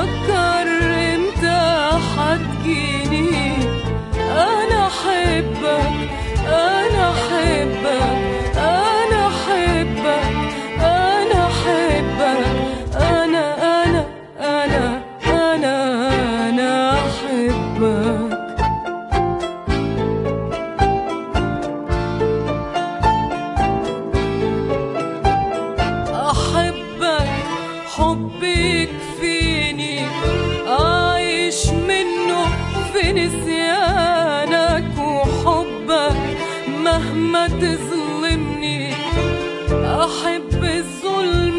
أفكر إمتى حتجيني. أنا أحبك أنا أحبك أنا أحبك أنا أحبك أنا أنا أنا أنا أنا أحبك. أحبك حب يكفيني أعيش منه في نسيانك، وحبك مهما تظلمني أحب الظلم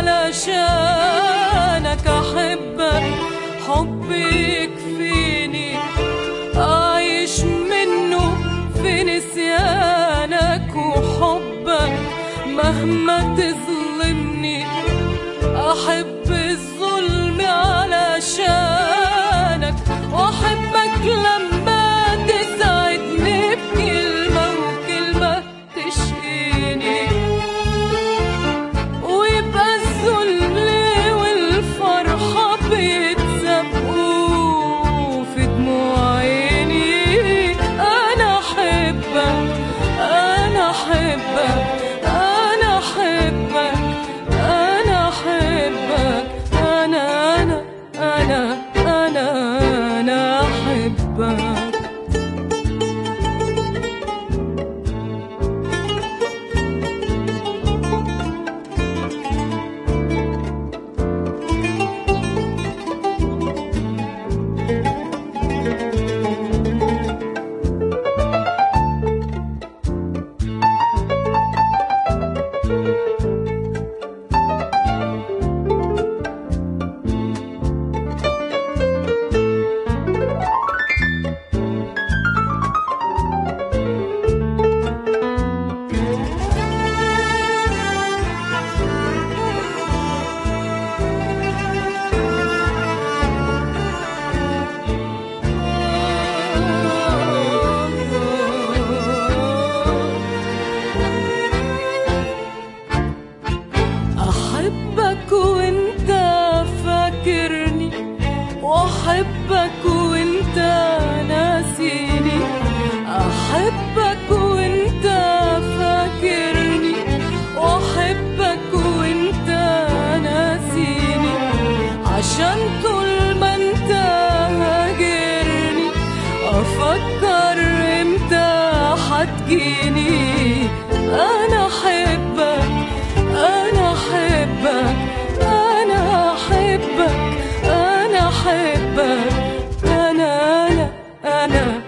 علشانك. أحبك حب يكفيني أعيش منه في نسيانك، وحبك مهما تظلمني أحب الظلم علشانك. وأحبك لما تسعدني بكلمة وكلمة تشقيني، ويبقى الذل والفرحة بيتسابقوا في دموع عيني. أنا أحبك أنا أحبك أنا أحبك أنا أحبك أنا أنا أنا أنا أحبك. أحبك وانت فاكرني، وأحبك وانت ناسيني. أحبك وانت فاكرني، وأحبك وانت ناسيني. عشان طول ما انت هاجرني أفكر امتى حتجيني. أنا أحبك أنا أحبك أنا أحبك أنا أحبك أنا أنا أنا